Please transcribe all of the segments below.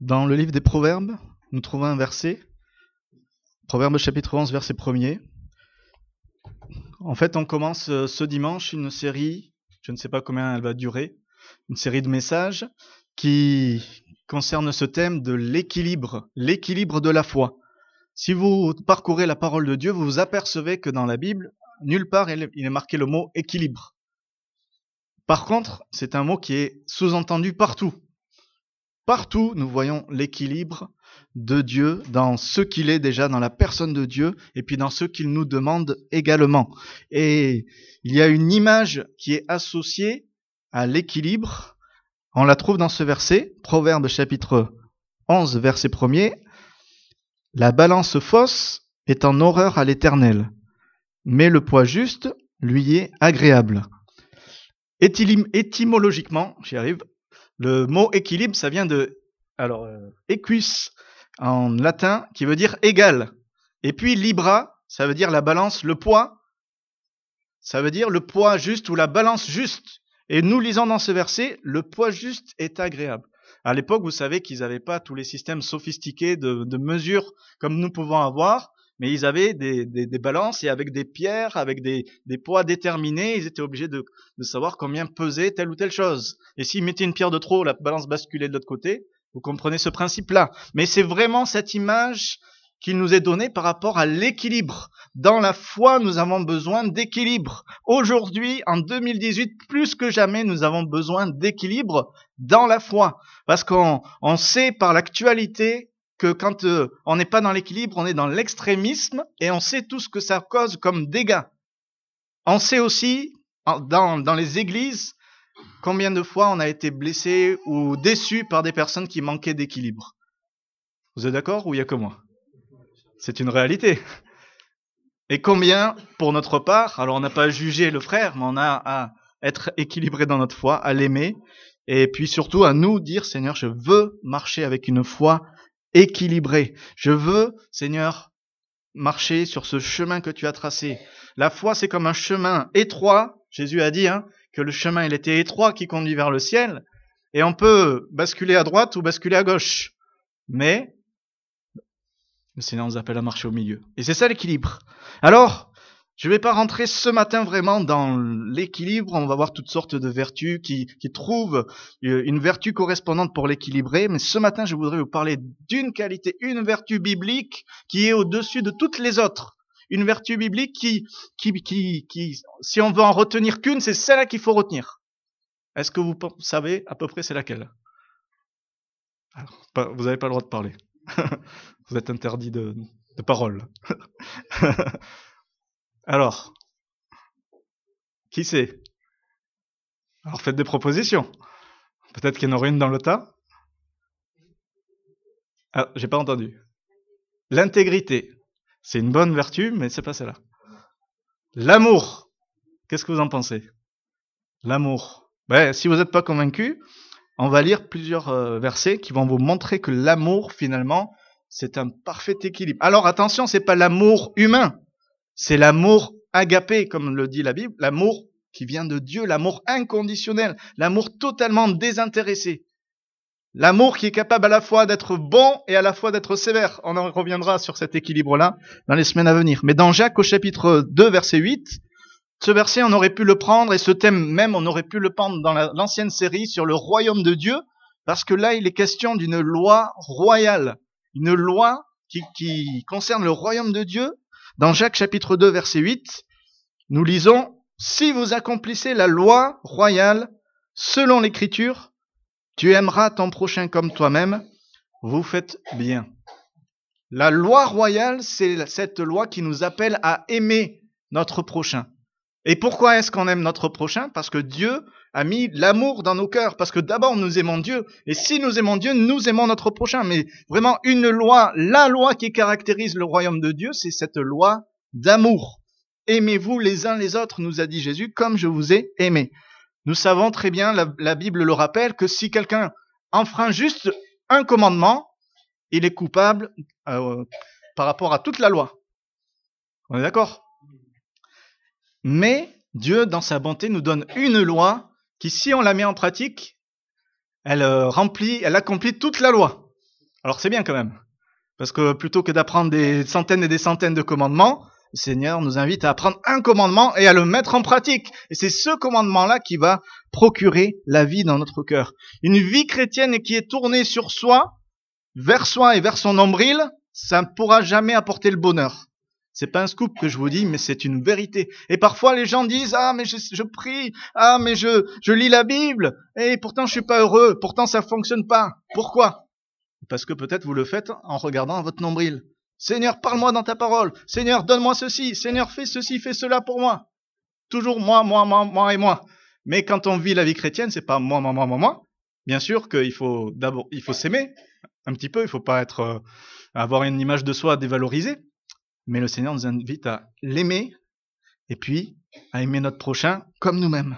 Dans le livre des Proverbes, nous trouvons un verset, Proverbes chapitre 11, verset 1er. En fait, on commence ce dimanche une série, je ne sais pas combien elle va durer, une série de messages qui concerne ce thème de l'équilibre de la foi. Si vous parcourez la parole de Dieu, vous vous apercevez que dans la Bible, nulle part il est marqué le mot équilibre. Par contre, c'est un mot qui est sous-entendu partout. Partout, nous voyons l'équilibre de Dieu dans ce qu'il est déjà, dans la personne de Dieu, et puis dans ce qu'il nous demande également. Et il y a une image qui est associée à l'équilibre. On la trouve dans ce verset, Proverbes chapitre 11, verset 1er. La balance fausse est en horreur à l'Éternel, mais le poids juste lui est agréable. Étymologiquement, j'y arrive, le mot équilibre, ça vient de equus en latin, qui veut dire égal. Et puis libra, ça veut dire la balance, le poids, ça veut dire le poids juste ou la balance juste. Et nous lisons dans ce verset, le poids juste est agréable. À l'époque, vous savez qu'ils n'avaient pas tous les systèmes sophistiqués de mesure comme nous pouvons avoir, mais ils avaient des balances et avec des pierres, avec des poids déterminés, ils étaient obligés de savoir combien pesait telle ou telle chose. Et s'ils mettaient une pierre de trop, la balance basculait de l'autre côté. Vous comprenez ce principe-là. Mais c'est vraiment cette image qui nous est donnée par rapport à l'équilibre. Dans la foi, nous avons besoin d'équilibre. Aujourd'hui, en 2018, plus que jamais, nous avons besoin d'équilibre dans la foi. Parce qu'on sait par l'actualité que quand on n'est pas dans l'équilibre, on est dans l'extrémisme et on sait tout ce que ça cause comme dégâts. On sait aussi, dans les églises, combien de fois on a été blessé ou déçu par des personnes qui manquaient d'équilibre. Vous êtes d'accord ou il n'y a que moi ? C'est une réalité. Et combien, pour notre part, alors on n'a pas à juger le frère, mais on a à être équilibré dans notre foi, à l'aimer, et puis surtout à nous dire, Seigneur, je veux marcher avec une foi équilibrée. Je veux, Seigneur, marcher sur ce chemin que tu as tracé. La foi, c'est comme un chemin étroit. Jésus a dit que le chemin, il était étroit qui conduit vers le ciel, et on peut basculer à droite ou basculer à gauche. Mais le Seigneur nous appelle à marcher au milieu. Et c'est ça l'équilibre. Alors, je ne vais pas rentrer ce matin vraiment dans l'équilibre. On va voir toutes sortes de vertus qui trouvent une vertu correspondante pour l'équilibrer. Mais ce matin, je voudrais vous parler d'une qualité, une vertu biblique qui est au-dessus de toutes les autres. Une vertu biblique qui, si on veut en retenir qu'une, c'est celle-là qu'il faut retenir. Est-ce que vous savez à peu près c'est laquelle ? Alors, vous n'avez pas le droit de parler. Vous êtes interdit de parole. Alors, qui c'est ? Alors faites des propositions. Peut-être qu'il y en aurait une dans le tas. Ah, j'ai pas entendu. L'intégrité. C'est une bonne vertu, mais c'est pas celle-là. L'amour. Qu'est-ce que vous en pensez ? L'amour. Si vous n'êtes pas convaincu, on va lire plusieurs versets qui vont vous montrer que l'amour, finalement, c'est un parfait équilibre. Alors attention, c'est pas l'amour humain, c'est l'amour agapé, comme le dit la Bible, l'amour qui vient de Dieu, l'amour inconditionnel, l'amour totalement désintéressé. L'amour qui est capable à la fois d'être bon et à la fois d'être sévère. On en reviendra sur cet équilibre-là dans les semaines à venir. Mais dans Jacques au chapitre 2, verset 8, ce verset, on aurait pu le prendre, et ce thème même, on aurait pu le prendre dans l'ancienne série sur le royaume de Dieu, parce que là, il est question d'une loi royale, une loi qui concerne le royaume de Dieu. Dans Jacques chapitre 2, verset 8, nous lisons « Si vous accomplissez la loi royale, selon l'Écriture, tu aimeras ton prochain comme toi-même, vous faites bien. » La loi royale, c'est cette loi qui nous appelle à aimer notre prochain. Et pourquoi est-ce qu'on aime notre prochain ? Parce que Dieu a mis l'amour dans nos cœurs. Parce que d'abord, nous aimons Dieu. Et si nous aimons Dieu, nous aimons notre prochain. Mais vraiment, une loi, la loi qui caractérise le royaume de Dieu, c'est cette loi d'amour. Aimez-vous les uns les autres, nous a dit Jésus, comme je vous ai aimé. Nous savons très bien, la Bible le rappelle, que si quelqu'un enfreint juste un commandement, il est coupable par rapport à toute la loi. On est d'accord ? Mais Dieu, dans sa bonté, nous donne une loi qui, si on la met en pratique, elle accomplit toute la loi. Alors c'est bien quand même. Parce que plutôt que d'apprendre des centaines et des centaines de commandements, le Seigneur nous invite à apprendre un commandement et à le mettre en pratique. Et c'est ce commandement-là qui va procurer la vie dans notre cœur. Une vie chrétienne qui est tournée sur soi et vers son nombril, ça ne pourra jamais apporter le bonheur. C'est pas un scoop que je vous dis, mais c'est une vérité. Et parfois les gens disent, ah mais je prie, ah mais je lis la Bible, et pourtant je suis pas heureux, pourtant ça fonctionne pas. Pourquoi? Parce que peut-être vous le faites en regardant à votre nombril. Seigneur, parle-moi dans ta parole. Seigneur, donne-moi ceci. Seigneur, fais ceci, fais cela pour moi. Toujours moi et moi. Mais quand on vit la vie chrétienne, c'est pas moi. Bien sûr qu'il faut d'abord, il faut s'aimer un petit peu. Il faut pas avoir une image de soi dévalorisée. Mais le Seigneur nous invite à l'aimer et puis à aimer notre prochain comme nous-mêmes.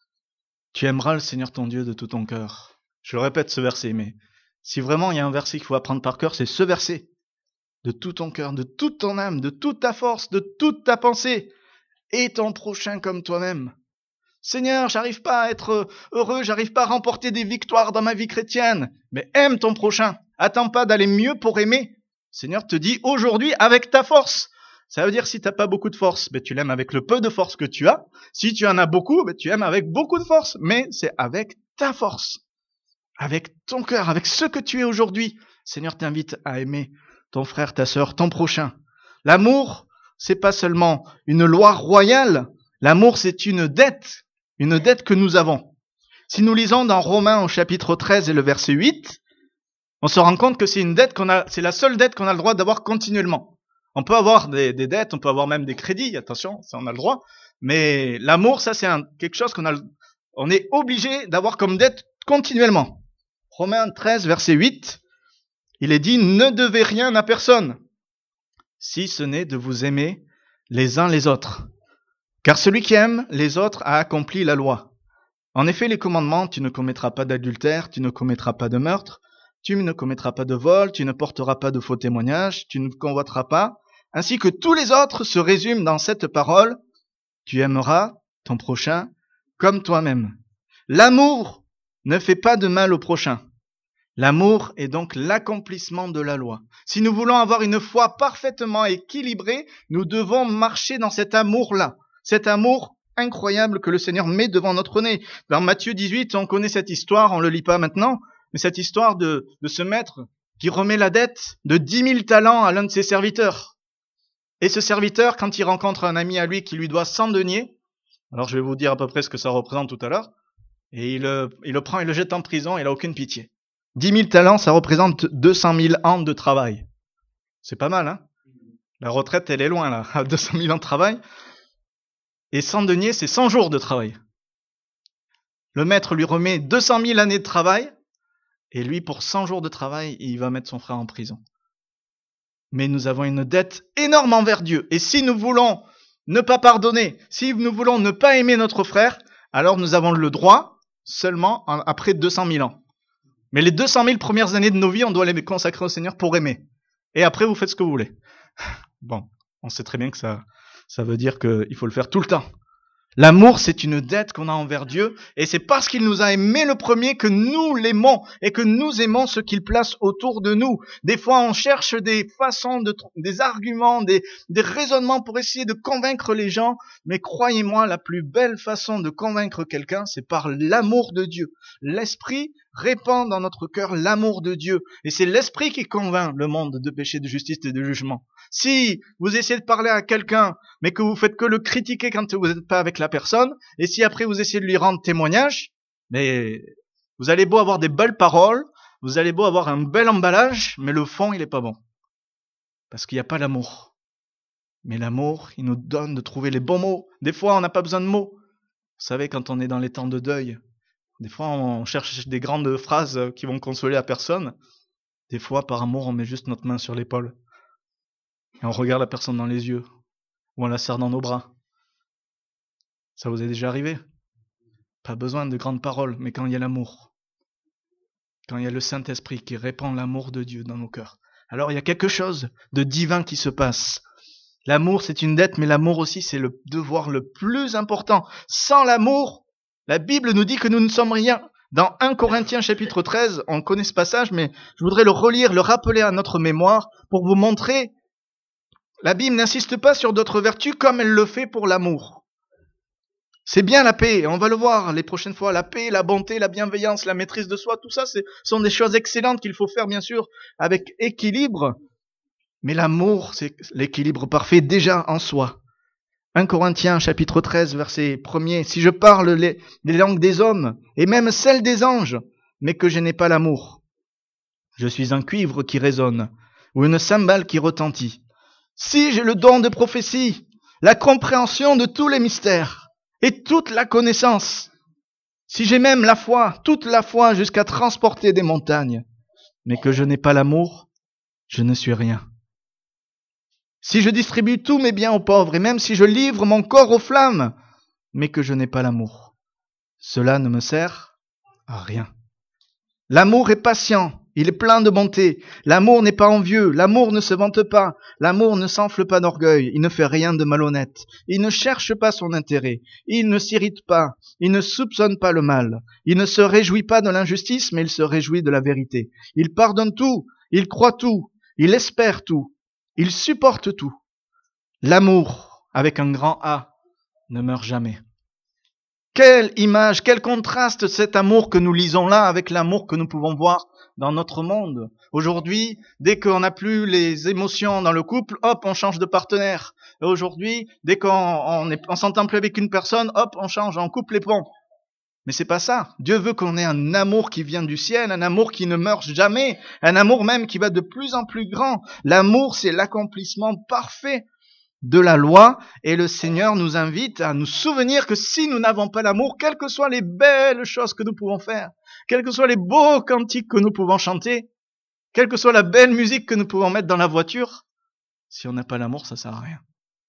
Tu aimeras le Seigneur ton Dieu de tout ton cœur. Je le répète ce verset, mais si vraiment il y a un verset qu'il faut apprendre par cœur, c'est ce verset. De tout ton cœur, de toute ton âme, de toute ta force, de toute ta pensée. Et ton prochain comme toi-même. Seigneur, j'arrive pas à être heureux, j'arrive pas à remporter des victoires dans ma vie chrétienne. Mais aime ton prochain. Attends pas d'aller mieux pour aimer. Seigneur te dit aujourd'hui avec ta force. Ça veut dire si t'as pas beaucoup de force, ben tu l'aimes avec le peu de force que tu as. Si tu en as beaucoup, ben tu aimes avec beaucoup de force. Mais c'est avec ta force. Avec ton cœur, avec ce que tu es aujourd'hui. Seigneur t'invite à aimer ton frère, ta sœur, ton prochain. L'amour, c'est pas seulement une loi royale. L'amour, c'est une dette que nous avons. Si nous lisons dans Romains au chapitre 13 et le verset 8, on se rend compte que c'est une dette c'est la seule dette qu'on a le droit d'avoir continuellement. On peut avoir des dettes, on peut avoir même des crédits, attention, ça on a le droit. Mais l'amour, ça c'est quelque chose on est obligé d'avoir comme dette continuellement. Romains 13, verset 8, il est dit, ne devez rien à personne, si ce n'est de vous aimer les uns les autres. Car celui qui aime les autres a accompli la loi. En effet, les commandements, tu ne commettras pas d'adultère, tu ne commettras pas de meurtre, tu ne commettras pas de vol, tu ne porteras pas de faux témoignages, tu ne convoiteras pas, ainsi que tous les autres se résument dans cette parole, tu aimeras ton prochain comme toi-même. L'amour ne fait pas de mal au prochain. L'amour est donc l'accomplissement de la loi. Si nous voulons avoir une foi parfaitement équilibrée, nous devons marcher dans cet amour-là. Cet amour incroyable que le Seigneur met devant notre nez. Dans Matthieu 18, on connaît cette histoire, on ne le lit pas maintenant, mais cette histoire de ce maître qui remet la dette de 10 000 talents à l'un de ses serviteurs. Et ce serviteur, quand il rencontre un ami à lui qui lui doit 100 deniers, alors je vais vous dire à peu près ce que ça représente tout à l'heure, et il le prend et le jette en prison, il n'a aucune pitié. 10 000 talents, ça représente 200 000 ans de travail. C'est pas mal, hein? La retraite, elle est loin, là, à 200 000 ans de travail. Et 100 deniers, c'est 100 jours de travail. Le maître lui remet 200 000 années de travail, et lui, pour 100 jours de travail, il va mettre son frère en prison. Mais nous avons une dette énorme envers Dieu. Et si nous voulons ne pas pardonner, si nous voulons ne pas aimer notre frère, alors nous avons le droit seulement après 200 000 ans. Mais les 200 000 premières années de nos vies, on doit les consacrer au Seigneur pour aimer. Et après, vous faites ce que vous voulez. Bon, on sait très bien que ça veut dire qu'il faut le faire tout le temps. L'amour, c'est une dette qu'on a envers Dieu, et c'est parce qu'il nous a aimés le premier que nous l'aimons, et que nous aimons ce qu'il place autour de nous. Des fois, on cherche des façons, des arguments, des raisonnements pour essayer de convaincre les gens, mais croyez-moi, la plus belle façon de convaincre quelqu'un, c'est par l'amour de Dieu. L'Esprit répand dans notre cœur l'amour de Dieu, et c'est l'Esprit qui convainc le monde de péché, de justice et de jugement. Si vous essayez de parler à quelqu'un, mais que vous faites que le critiquer quand vous n'êtes pas avec la personne, et si après vous essayez de lui rendre témoignage, mais vous allez beau avoir des belles paroles, vous allez beau avoir un bel emballage, mais le fond, il est pas bon. Parce qu'il n'y a pas l'amour. Mais l'amour, il nous donne de trouver les bons mots. Des fois, on n'a pas besoin de mots. Vous savez, quand on est dans les temps de deuil, des fois, on cherche des grandes phrases qui vont consoler la personne. Des fois, par amour, on met juste notre main sur l'épaule. Et on regarde la personne dans les yeux. Ou on la serre dans nos bras. Ça vous est déjà arrivé? Pas besoin de grandes paroles, mais quand il y a l'amour. Quand il y a le Saint-Esprit qui répand l'amour de Dieu dans nos cœurs. Alors il y a quelque chose de divin qui se passe. L'amour, c'est une dette, mais l'amour aussi, c'est le devoir le plus important. Sans l'amour, la Bible nous dit que nous ne sommes rien. Dans 1 Corinthiens chapitre 13, on connaît ce passage, mais je voudrais le relire, le rappeler à notre mémoire pour vous montrer. La Bible n'insiste pas sur d'autres vertus comme elle le fait pour l'amour. C'est bien la paix, on va le voir les prochaines fois, la paix, la bonté, la bienveillance, la maîtrise de soi, tout ça, sont des choses excellentes qu'il faut faire bien sûr avec équilibre. Mais l'amour, c'est l'équilibre parfait déjà en soi. 1 Corinthiens chapitre 13 verset 1er. Si je parle les langues des hommes et même celles des anges, mais que je n'ai pas l'amour, je suis un cuivre qui résonne ou une cymbale qui retentit. Si j'ai le don de prophétie, la compréhension de tous les mystères et toute la connaissance, si j'ai même la foi, toute la foi jusqu'à transporter des montagnes, mais que je n'ai pas l'amour, je ne suis rien. Si je distribue tous mes biens aux pauvres, et même si je livre mon corps aux flammes, mais que je n'ai pas l'amour, cela ne me sert à rien. L'amour est patient, il est plein de bonté. L'amour n'est pas envieux, l'amour ne se vante pas, l'amour ne s'enfle pas d'orgueil, il ne fait rien de malhonnête, il ne cherche pas son intérêt, il ne s'irrite pas, il ne soupçonne pas le mal, il ne se réjouit pas de l'injustice, mais il se réjouit de la vérité. Il pardonne tout, il croit tout, il espère tout. Il supporte tout. L'amour, avec un grand A, ne meurt jamais. Quelle image, quel contraste cet amour que nous lisons là avec l'amour que nous pouvons voir dans notre monde. Aujourd'hui, dès qu'on n'a plus les émotions dans le couple, hop, on change de partenaire. Et aujourd'hui, dès qu'on s'entend plus avec une personne, hop, on change, on coupe les ponts. Mais c'est pas ça. Dieu veut qu'on ait un amour qui vient du ciel, un amour qui ne meurt jamais, un amour même qui va de plus en plus grand. L'amour, c'est l'accomplissement parfait de la loi, et le Seigneur nous invite à nous souvenir que si nous n'avons pas l'amour, quelles que soient les belles choses que nous pouvons faire, quels que soient les beaux cantiques que nous pouvons chanter, quelle que soit la belle musique que nous pouvons mettre dans la voiture, si on n'a pas l'amour, ça sert à rien.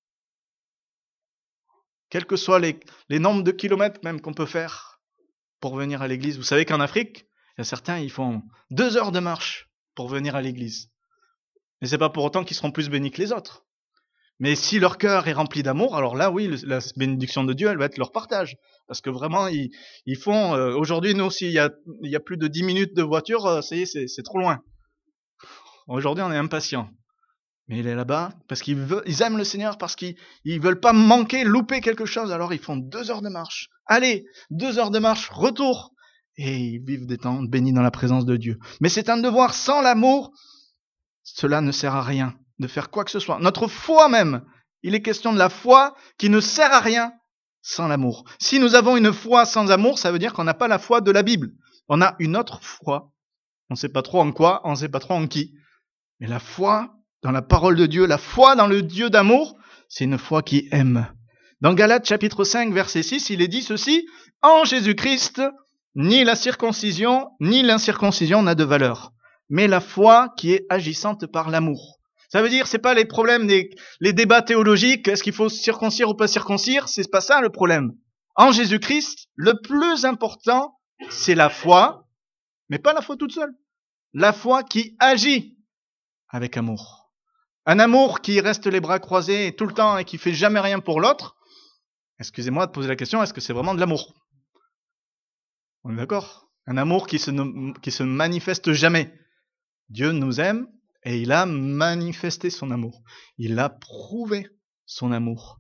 Quels que soient les nombres de kilomètres même qu'on peut faire pour venir à l'église. Vous savez qu'en Afrique, il y a certains, ils font 2 heures de marche pour venir à l'église. Mais c'est pas pour autant qu'ils seront plus bénis que les autres. Mais si leur cœur est rempli d'amour, alors là, oui, la bénédiction de Dieu, elle va être leur partage. Parce que vraiment, ils font... aujourd'hui, nous, s'il y a plus de 10 minutes de voiture, ça y est, c'est trop loin. Aujourd'hui, on est impatient. Mais il est là-bas parce ils aiment le Seigneur, parce qu'ils veulent pas manquer, louper quelque chose. Alors ils font 2 heures de marche. Allez, 2 heures de marche, retour. Et ils vivent des temps bénis dans la présence de Dieu. Mais c'est un devoir. Sans l'amour, cela ne sert à rien de faire quoi que ce soit. Notre foi même, il est question de la foi qui ne sert à rien sans l'amour. Si nous avons une foi sans amour, ça veut dire qu'on n'a pas la foi de la Bible. On a une autre foi. On ne sait pas trop en quoi, on ne sait pas trop en qui. Mais la foi dans la parole de Dieu, la foi dans le Dieu d'amour, c'est une foi qui aime. Dans Galates chapitre 5 verset 6, il est dit ceci: en Jésus-Christ, ni la circoncision ni l'incirconcision n'a de valeur, mais la foi qui est agissante par l'amour. Ça veut dire, c'est pas les problèmes, les débats théologiques, est-ce qu'il faut circoncire ou pas circoncire, c'est pas ça le problème. En Jésus-Christ, le plus important, c'est la foi, mais pas la foi toute seule. La foi qui agit avec amour. Un amour qui reste les bras croisés tout le temps et qui fait jamais rien pour l'autre, excusez-moi de poser la question, est-ce que c'est vraiment de l'amour? On est d'accord? Un amour qui se manifeste jamais. Dieu nous aime et il a manifesté son amour. Il a prouvé son amour.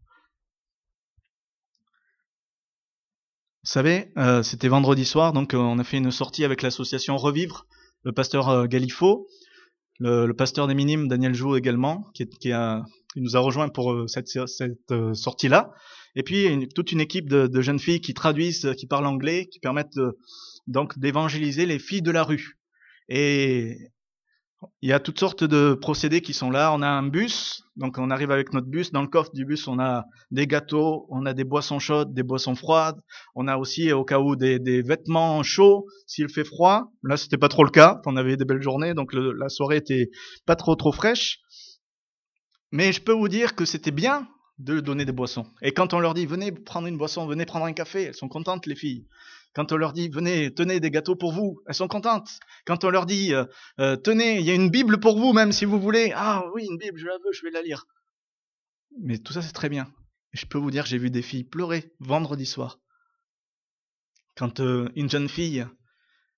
Vous savez, c'était vendredi soir, donc on a fait une sortie avec l'association Revivre, le pasteur Galifo, le pasteur des Minimes, Daniel Jou également, qui nous a rejoint pour cette sortie-là. Et puis toute une équipe de jeunes filles qui traduisent, qui parlent anglais, qui permettent donc d'évangéliser les filles de la rue. Et il y a toutes sortes de procédés qui sont là. On a un bus, donc on arrive avec notre bus. Dans le coffre du bus, on a des gâteaux, on a des boissons chaudes, des boissons froides. On a aussi, au cas où, des vêtements chauds s'il fait froid. Là, c'était pas trop le cas. On avait des belles journées, donc la soirée était pas trop fraîche. Mais je peux vous dire que c'était bien de donner des boissons. Et quand on leur dit, venez prendre une boisson, venez prendre un café, elles sont contentes, les filles. Quand on leur dit, venez, tenez des gâteaux pour vous, elles sont contentes. Quand on leur dit, tenez, il y a une Bible pour vous, même si vous voulez. Ah oui, une Bible, je la veux, je vais la lire. Mais tout ça, c'est très bien. Et je peux vous dire, j'ai vu des filles pleurer vendredi soir. Quand une jeune fille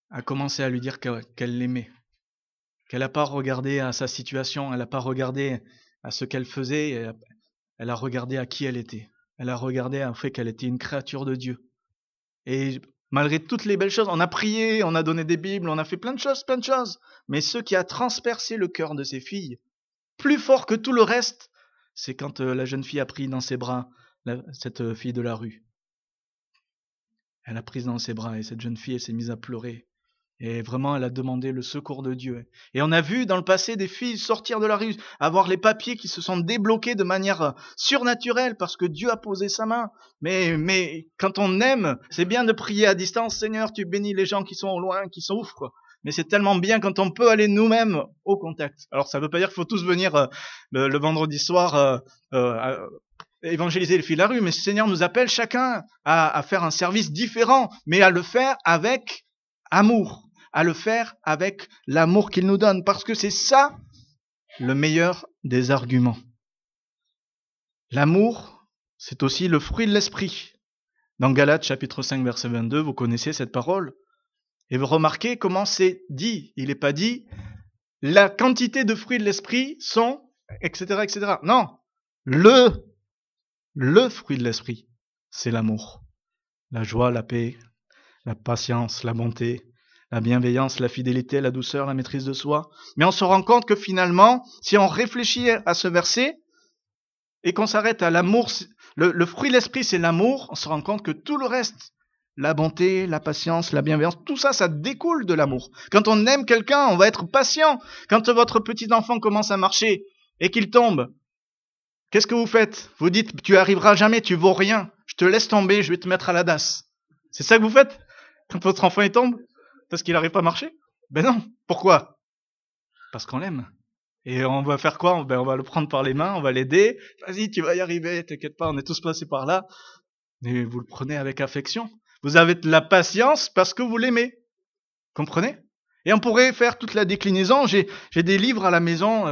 a commencé à lui dire qu'elle l'aimait. Qu'elle n'a pas regardé à sa situation, elle n'a pas regardé à ce qu'elle faisait, elle a regardé à qui elle était. Elle a regardé au fait qu'elle était une créature de Dieu. Et malgré toutes les belles choses, on a prié, on a donné des Bibles, on a fait plein de choses. Mais ce qui a transpercé le cœur de ces filles, plus fort que tout le reste, c'est quand la jeune fille a pris dans ses bras cette fille de la rue. Elle a pris dans ses bras et cette jeune fille, elle s'est mise à pleurer. Et vraiment, elle a demandé le secours de Dieu. Et on a vu dans le passé des filles sortir de la rue, avoir les papiers qui se sont débloqués de manière surnaturelle parce que Dieu a posé sa main. Mais quand on aime, c'est bien de prier à distance. Seigneur, tu bénis les gens qui sont au loin, qui souffrent. Mais c'est tellement bien quand on peut aller nous-mêmes au contact. Alors ça ne veut pas dire qu'il faut tous venir le vendredi soir évangéliser les filles de la rue, mais le Seigneur nous appelle chacun à faire un service différent, mais à le faire avec amour, à le faire avec l'amour qu'il nous donne, parce que c'est ça le meilleur des arguments. L'amour, c'est aussi le fruit de l'esprit. Dans Galates chapitre 5 verset 22, vous connaissez cette parole, et vous remarquez comment c'est dit. Il n'est pas dit la quantité de fruits de l'esprit sont, etc., etc. Non, le fruit de l'esprit, c'est l'amour, la joie, la paix, la patience, la bonté, la bienveillance, la fidélité, la douceur, la maîtrise de soi. Mais on se rend compte que finalement, si on réfléchit à ce verset et qu'on s'arrête à l'amour, le fruit de l'esprit c'est l'amour, on se rend compte que tout le reste, la bonté, la patience, la bienveillance, tout ça, ça découle de l'amour. Quand on aime quelqu'un, on va être patient. Quand votre petit enfant commence à marcher et qu'il tombe, qu'est-ce que vous faites? Vous dites, tu arriveras jamais, tu vaux rien. Je te laisse tomber, je vais te mettre à la DAS. C'est ça que vous faites quand votre enfant il tombe parce qu'il n'arrive pas à marcher? Ben non. Pourquoi? Parce qu'on l'aime. Et on va faire quoi? Ben on va le prendre par les mains, on va l'aider. Vas-y, tu vas y arriver, t'inquiète pas, on est tous passés par là. Mais vous le prenez avec affection. Vous avez de la patience parce que vous l'aimez. Comprenez? Et on pourrait faire toute la déclinaison. J'ai des livres à la maison,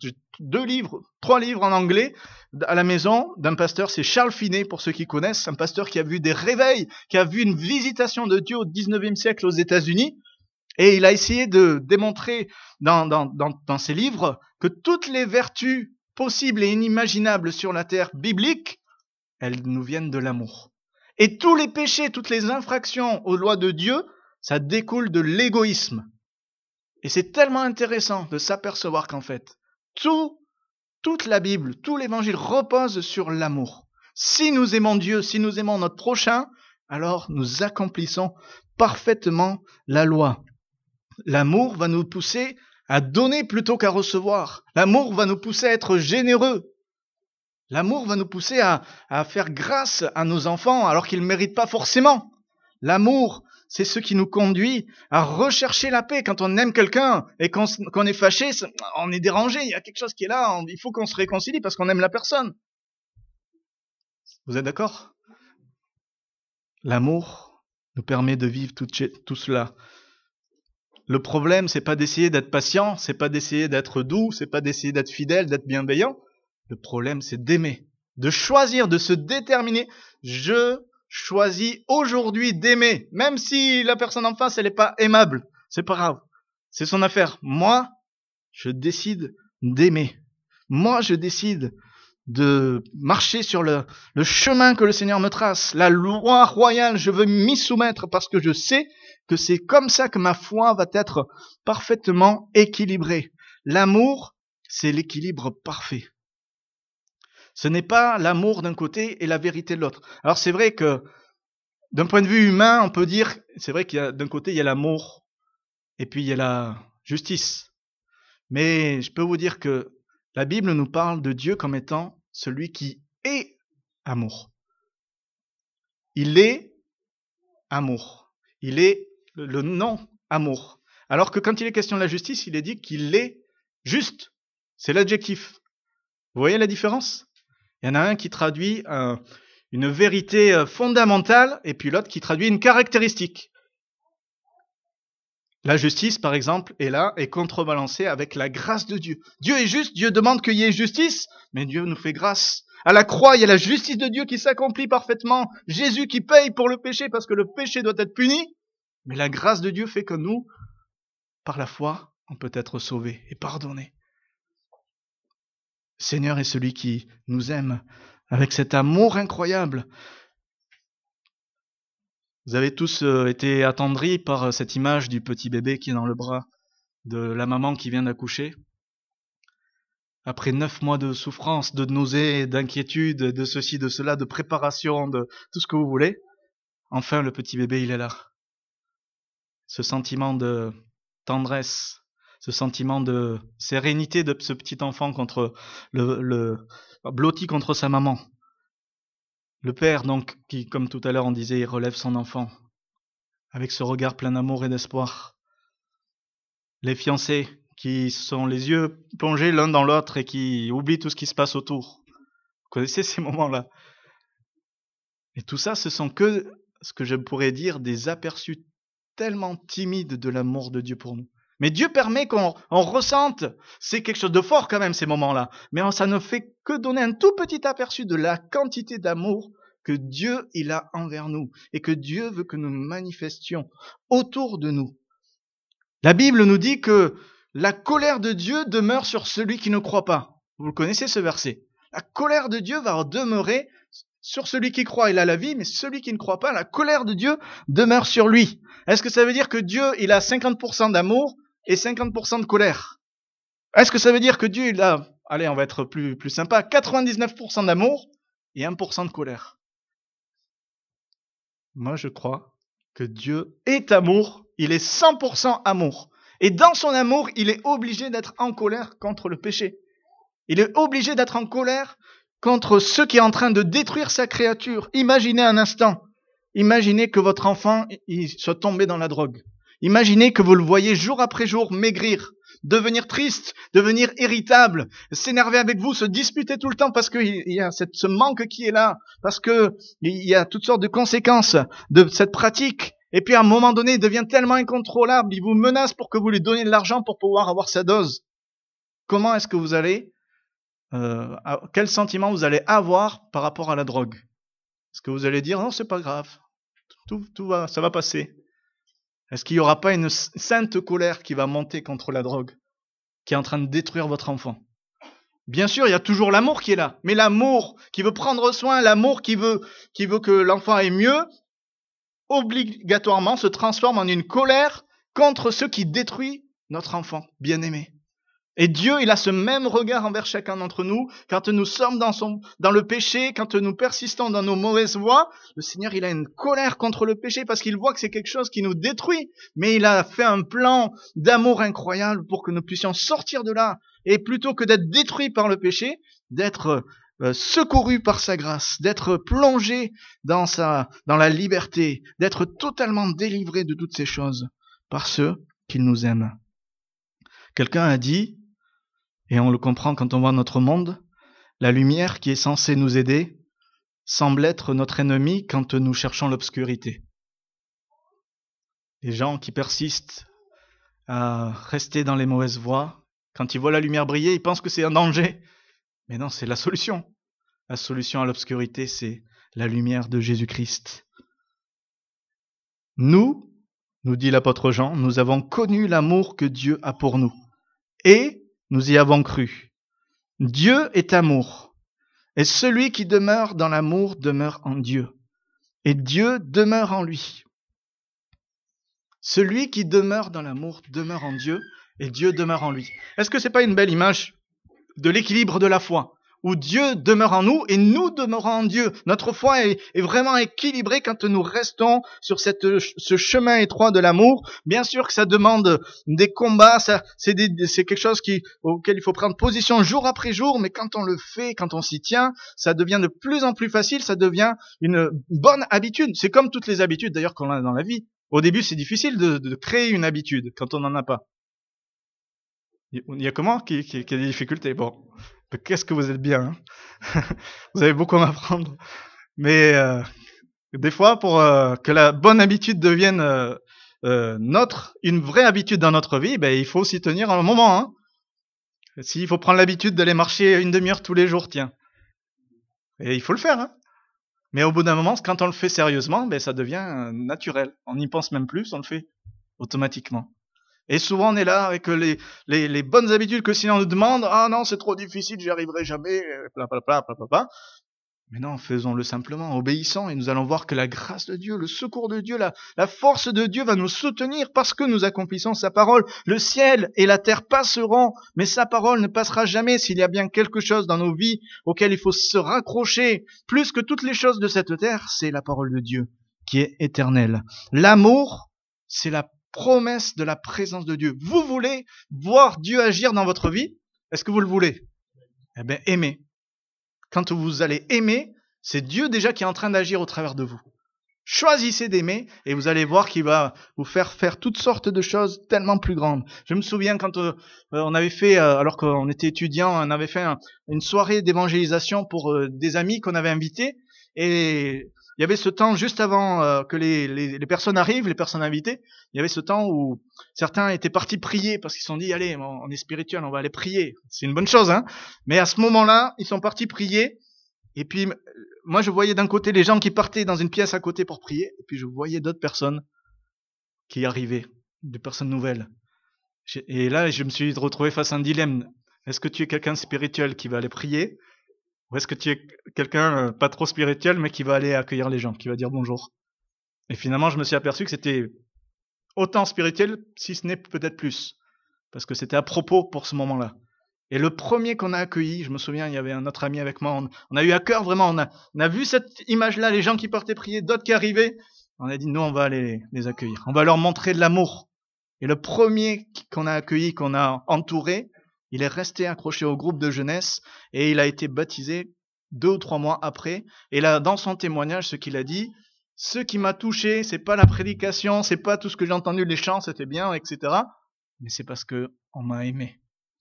3 livres en anglais à la maison d'un pasteur, c'est Charles Finney pour ceux qui connaissent, un pasteur qui a vu des réveils, qui a vu une visitation de Dieu au 19e siècle aux États-Unis, et il a essayé de démontrer dans ses livres que toutes les vertus possibles et inimaginables sur la terre biblique, elles nous viennent de l'amour. Et tous les péchés, toutes les infractions aux lois de Dieu, ça découle de l'égoïsme. Et c'est tellement intéressant de s'apercevoir qu'en fait, toute la Bible, tout l'évangile repose sur l'amour. Si nous aimons Dieu, si nous aimons notre prochain, alors nous accomplissons parfaitement la loi. L'amour va nous pousser à donner plutôt qu'à recevoir. L'amour va nous pousser à être généreux. L'amour va nous pousser à faire grâce à nos enfants alors qu'ils ne méritent pas forcément. L'amour, c'est ce qui nous conduit à rechercher la paix. Quand on aime quelqu'un et qu'on est fâché, on est dérangé, il y a quelque chose qui est là, il faut qu'on se réconcilie parce qu'on aime la personne. Vous êtes d'accord? L'amour nous permet de vivre tout cela. Le problème, c'est pas d'essayer d'être patient, c'est pas d'essayer d'être doux, c'est pas d'essayer d'être fidèle, d'être bienveillant. Le problème, c'est d'aimer, de choisir, de se déterminer. Je choisis aujourd'hui d'aimer, même si la personne en face, elle n'est pas aimable. C'est pas grave, c'est son affaire. Moi, je décide d'aimer. Moi, je décide de marcher sur le chemin que le Seigneur me trace. La loi royale, je veux m'y soumettre parce que je sais que c'est comme ça que ma foi va être parfaitement équilibrée. L'amour, c'est l'équilibre parfait. Ce n'est pas l'amour d'un côté et la vérité de l'autre. Alors c'est vrai que d'un point de vue humain, on peut dire, c'est vrai qu'il y a d'un côté il y a l'amour et puis il y a la justice. Mais je peux vous dire que la Bible nous parle de Dieu comme étant celui qui est amour. Il est amour. Il est le non-amour. Alors que quand il est question de la justice, il est dit qu'il est juste. C'est l'adjectif. Vous voyez la différence? Il y en a un qui traduit une vérité fondamentale et puis l'autre qui traduit une caractéristique. La justice, par exemple, est là, est contrebalancée avec la grâce de Dieu. Dieu est juste, Dieu demande qu'il y ait justice, mais Dieu nous fait grâce. À la croix, il y a la justice de Dieu qui s'accomplit parfaitement. Jésus qui paye pour le péché parce que le péché doit être puni. Mais la grâce de Dieu fait que nous, par la foi, on peut être sauvés et pardonnés. Le Seigneur est celui qui nous aime avec cet amour incroyable. Vous avez tous été attendris par cette image du petit bébé qui est dans le bras de la maman qui vient d'accoucher. Après 9 mois de souffrance, de nausées, d'inquiétude, de ceci, de cela, de préparation, de tout ce que vous voulez, enfin le petit bébé il est là. Ce sentiment de tendresse, ce sentiment de sérénité de ce petit enfant contre le blotti contre sa maman. Le père donc qui, comme tout à l'heure on disait, il relève son enfant avec ce regard plein d'amour et d'espoir. Les fiancés qui sont les yeux plongés l'un dans l'autre et qui oublient tout ce qui se passe autour. Vous connaissez ces moments-là? Et tout ça, ce sont que ce que je pourrais dire des aperçus tellement timides de l'amour de Dieu pour nous. Mais Dieu permet qu'on ressente, c'est quelque chose de fort quand même ces moments-là, mais ça ne fait que donner un tout petit aperçu de la quantité d'amour que Dieu il a envers nous et que Dieu veut que nous manifestions autour de nous. La Bible nous dit que la colère de Dieu demeure sur celui qui ne croit pas. Vous le connaissez ce verset. La colère de Dieu va demeurer sur celui qui croit, il a la vie, mais celui qui ne croit pas, la colère de Dieu demeure sur lui. Est-ce que ça veut dire que Dieu, il a 50% d'amour et 50% de colère? Est-ce que ça veut dire que Dieu, il a, allez, on va être plus sympa, 99% d'amour et 1% de colère? Moi, je crois que Dieu est amour, il est 100% amour. Et dans son amour, il est obligé d'être en colère contre le péché. Il est obligé d'être en colère contre ce qui est en train de détruire sa créature. Imaginez un instant, imaginez que votre enfant il soit tombé dans la drogue. Imaginez que vous le voyez jour après jour maigrir, devenir triste, devenir irritable, s'énerver avec vous, se disputer tout le temps parce qu'il y a ce manque qui est là, parce que il y a toutes sortes de conséquences de cette pratique. Et puis à un moment donné, il devient tellement incontrôlable, il vous menace pour que vous lui donniez de l'argent pour pouvoir avoir sa dose. Comment est-ce que vous allez, quel sentiment vous allez avoir par rapport à la drogue? Est-ce que vous allez dire non, c'est pas grave, tout va, ça va passer? Est-ce qu'il n'y aura pas une sainte colère qui va monter contre la drogue, qui est en train de détruire votre enfant? Bien sûr, il y a toujours l'amour qui est là, mais l'amour qui veut prendre soin, l'amour qui veut que l'enfant aille mieux, obligatoirement se transforme en une colère contre ce qui détruit notre enfant bien-aimé. Et Dieu, il a ce même regard envers chacun d'entre nous. Quand nous sommes dans le péché, quand nous persistons dans nos mauvaises voies, le Seigneur, il a une colère contre le péché parce qu'il voit que c'est quelque chose qui nous détruit. Mais il a fait un plan d'amour incroyable pour que nous puissions sortir de là. Et plutôt que d'être détruits par le péché, d'être secourus par sa grâce, d'être plongés dans la liberté, d'être totalement délivrés de toutes ces choses par ceux qui nous aiment. Quelqu'un a dit, et on le comprend quand on voit notre monde, la lumière qui est censée nous aider semble être notre ennemi quand nous cherchons l'obscurité. Les gens qui persistent à rester dans les mauvaises voies, quand ils voient la lumière briller, ils pensent que c'est un danger. Mais non, c'est la solution. La solution à l'obscurité, c'est la lumière de Jésus-Christ. Nous dit l'apôtre Jean, nous avons connu l'amour que Dieu a pour nous. Et nous y avons cru. Dieu est amour. Et celui qui demeure dans l'amour demeure en Dieu. Et Dieu demeure en lui. Celui qui demeure dans l'amour demeure en Dieu et Dieu demeure en lui. Est-ce que c'est pas une belle image de l'équilibre de la foi, où Dieu demeure en nous et nous demeurons en Dieu? Notre foi est vraiment équilibrée quand nous restons sur ce chemin étroit de l'amour. Bien sûr que ça demande des combats, c'est quelque chose auquel il faut prendre position jour après jour, mais quand on le fait, quand on s'y tient, ça devient de plus en plus facile, ça devient une bonne habitude. C'est comme toutes les habitudes d'ailleurs qu'on a dans la vie. Au début, c'est difficile de créer une habitude quand on n'en a pas. Il y a que moi qui a des difficultés. Bon, qu'est-ce que vous êtes bien, hein. Vous avez beaucoup à m'apprendre. Mais des fois, pour que la bonne habitude devienne une vraie habitude dans notre vie, il faut s'y tenir un moment. Hein. S'il faut prendre l'habitude d'aller marcher une demi-heure tous les jours, tiens. Et il faut le faire. Hein. Mais au bout d'un moment, quand on le fait sérieusement, ça devient naturel. On n'y pense même plus, on le fait automatiquement. Et souvent, on est là avec les bonnes habitudes que si on nous demande, ah non, c'est trop difficile, j'y arriverai jamais, blablabla. Mais non, faisons-le simplement, obéissant, et nous allons voir que la grâce de Dieu, le secours de Dieu, la force de Dieu va nous soutenir parce que nous accomplissons sa parole. Le ciel et la terre passeront, mais sa parole ne passera jamais. S'il y a bien quelque chose dans nos vies auquel il faut se raccrocher, plus que toutes les choses de cette terre, c'est la parole de Dieu, qui est éternelle. L'amour, c'est la promesse de la présence de Dieu. Vous voulez voir Dieu agir dans votre vie? Est-ce que vous le voulez? Eh bien, aimez. Quand vous allez aimer, c'est Dieu déjà qui est en train d'agir au travers de vous. Choisissez d'aimer et vous allez voir qu'il va vous faire toutes sortes de choses tellement plus grandes. Je me souviens quand on avait fait, alors qu'on était étudiant, on avait fait une soirée d'évangélisation pour des amis qu'on avait invités, et il y avait ce temps juste avant que les personnes arrivent, les personnes invitées, il y avait ce temps où certains étaient partis prier parce qu'ils se sont dit, allez, on est spirituel, on va aller prier. C'est une bonne chose, hein. Mais à ce moment-là, ils sont partis prier. Et puis, moi, je voyais d'un côté les gens qui partaient dans une pièce à côté pour prier, et puis je voyais d'autres personnes qui arrivaient, des personnes nouvelles. Et là, je me suis retrouvé face à un dilemme. Est-ce que tu es quelqu'un de spirituel qui va aller prier, ou est-ce que tu es quelqu'un pas trop spirituel, mais qui va aller accueillir les gens, qui va dire bonjour? Et finalement, je me suis aperçu que c'était autant spirituel, si ce n'est peut-être plus, parce que c'était à propos pour ce moment-là. Et le premier qu'on a accueilli, je me souviens, il y avait un autre ami avec moi, on a eu à cœur vraiment, on a vu cette image-là, les gens qui partaient prier, d'autres qui arrivaient, on a dit, nous, on va aller les accueillir, on va leur montrer de l'amour. Et le premier qu'on a accueilli, qu'on a entouré, il est resté accroché au groupe de jeunesse, et il a été baptisé 2 ou 3 mois après. Et là, dans son témoignage, ce qu'il a dit, ce qui m'a touché, c'est pas la prédication, c'est pas tout ce que j'ai entendu, les chants, c'était bien, etc. Mais c'est parce que on m'a aimé.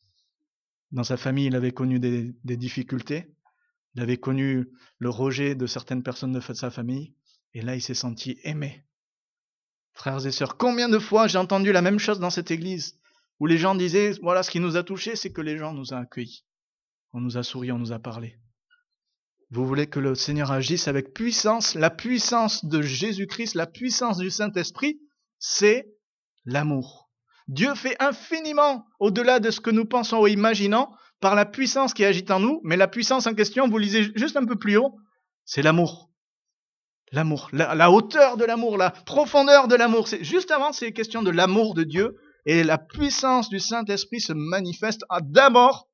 Dans sa famille, il avait connu des difficultés. Il avait connu le rejet de certaines personnes de sa famille. Et là, il s'est senti aimé. Frères et sœurs, combien de fois j'ai entendu la même chose dans cette église, où les gens disaient, voilà, ce qui nous a touchés, c'est que les gens nous ont accueillis. On nous a souri, on nous a parlé. Vous voulez que le Seigneur agisse avec puissance? La puissance de Jésus-Christ, la puissance du Saint-Esprit, c'est l'amour. Dieu fait infiniment au-delà de ce que nous pensons ou imaginons par la puissance qui agit en nous, mais la puissance en question, vous lisez juste un peu plus haut, c'est l'amour. L'amour, la hauteur de l'amour, la profondeur de l'amour. C'est, juste avant, c'est question de l'amour de Dieu, et la puissance du Saint-Esprit se manifeste d'abord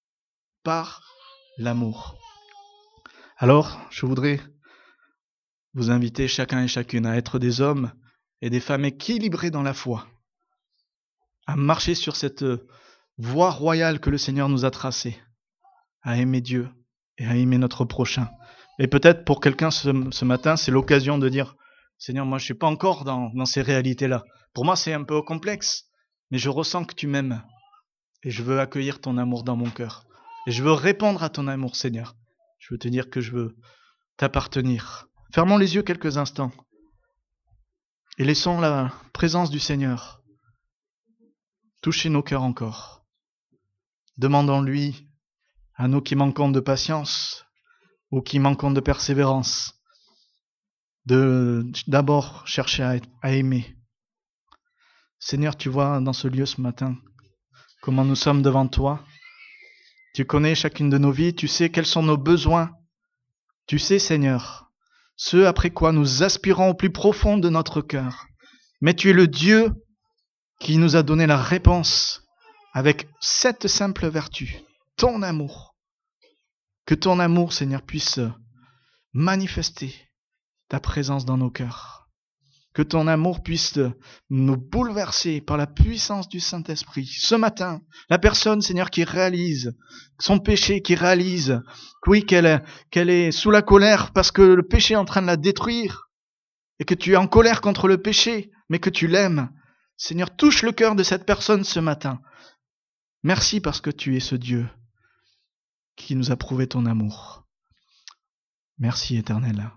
par l'amour. Alors, je voudrais vous inviter chacun et chacune à être des hommes et des femmes équilibrés dans la foi, à marcher sur cette voie royale que le Seigneur nous a tracée, à aimer Dieu et à aimer notre prochain. Et peut-être pour quelqu'un ce matin, c'est l'occasion de dire, Seigneur, moi je suis pas encore dans ces réalités-là. Pour moi c'est un peu complexe, mais je ressens que tu m'aimes et je veux accueillir ton amour dans mon cœur. Et je veux répondre à ton amour, Seigneur. Je veux te dire que je veux t'appartenir. Fermons les yeux quelques instants et laissons la présence du Seigneur toucher nos cœurs encore. Demandons-lui, à nous qui manquons de patience ou qui manquons de persévérance, de d'abord chercher à aimer. Seigneur, tu vois dans ce lieu ce matin comment nous sommes devant toi. Tu connais chacune de nos vies, tu sais quels sont nos besoins. Tu sais, Seigneur, ce après quoi nous aspirons au plus profond de notre cœur. Mais tu es le Dieu qui nous a donné la réponse avec cette simple vertu, ton amour. Que ton amour, Seigneur, puisse manifester ta présence dans nos cœurs. Que ton amour puisse nous bouleverser par la puissance du Saint-Esprit. Ce matin, la personne, Seigneur, qui réalise son péché, qui réalise, oui, qu'elle est sous la colère parce que le péché est en train de la détruire et que tu es en colère contre le péché, mais que tu l'aimes. Seigneur, touche le cœur de cette personne ce matin. Merci parce que tu es ce Dieu qui nous a prouvé ton amour. Merci, Éternel.